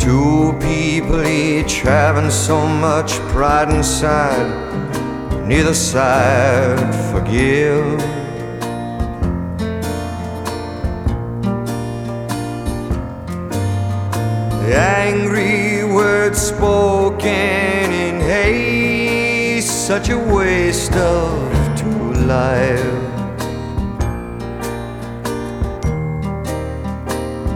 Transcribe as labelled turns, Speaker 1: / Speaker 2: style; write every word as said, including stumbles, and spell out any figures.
Speaker 1: Two people each having so much pride inside, neither side forgive. The angry words spoken in haste, such a waste of two lives.